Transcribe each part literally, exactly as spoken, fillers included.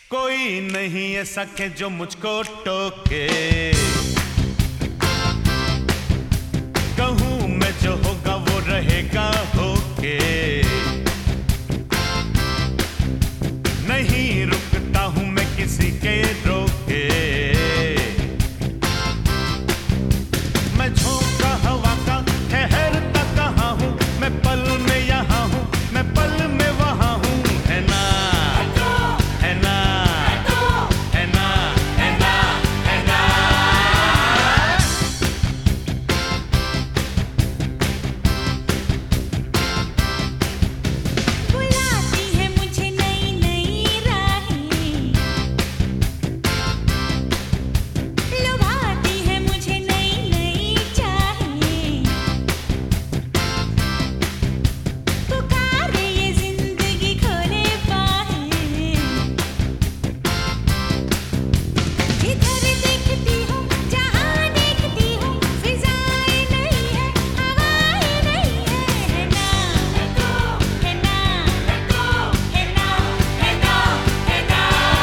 कोई नहीं ऐसा के जो मुझको टोके, कहूँ मैं जो होगा वो रहेगा होके। नहीं रुकता हूँ मैं किसी के रोके, मैं झोंका हवा का ठहरता कहाँ हूँ, मैं पल में यहाँ हूँ, मैं पल में वहाँ हूँ। है ना है ना है ना है ना है ना। बुलाती है मुझे नई नई राहें, लुभाती है मुझे नई नई चाहें, पुकारे ये जिंदगी खोले बाहें। इधर देखती हूँ जहाँ देखती हूँ, फिजाएं नहीं है हवाएं नहीं है। है ना है ना है ना है ना है ना।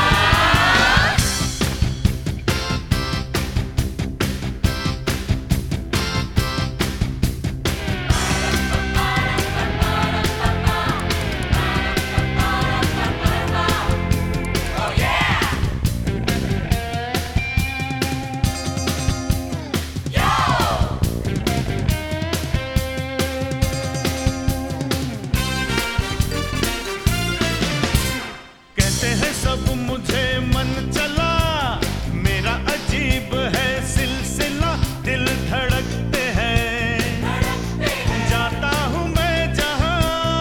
कहते हैं सब मुझे मन चला, मेरा अजीब है सिलसिला, दिल धड़कते हैं जाता हूँ मैं जहाँ,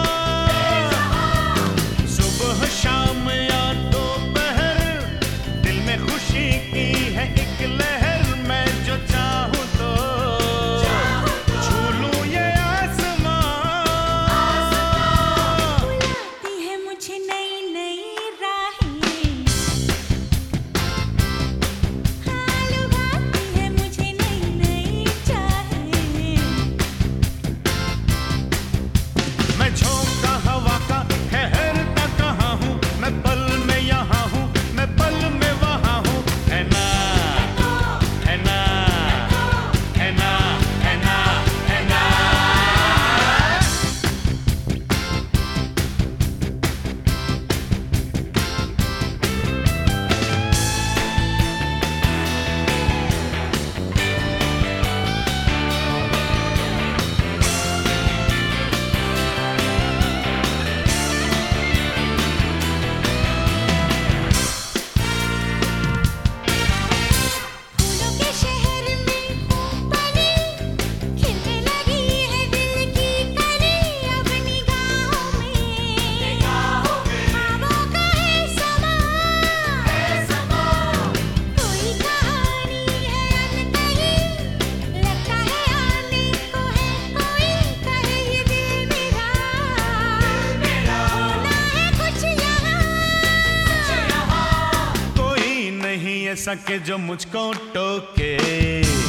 सुबह शाम या दोपहर, दिल में खुशी की है एक लहर, मैं जो चाहूँ तो छू लूँ ये आसमां। बुलाती है मुझे नई नई राहें, हाँ लुभाती है मुझे नई नई चाहें, मैं झोंका हवा का ठहरता कहाँ हूँ, मैं पल में यहाँ हूँ, मैं पल में वहाँ हूँ। है ना है ना है ना है ना है ना। फूलों के शहर में हूँ बनी, खिलने लगी है दिल की कली, अब निगाहों में ख्वाबों का है समा। कोई कहानी है अनकही, लगता है आने को है कोई, कहे ये दिल मेरा होना है कुछ यहाँ। कोई नहीं ऐसा के जो मुझको टोके,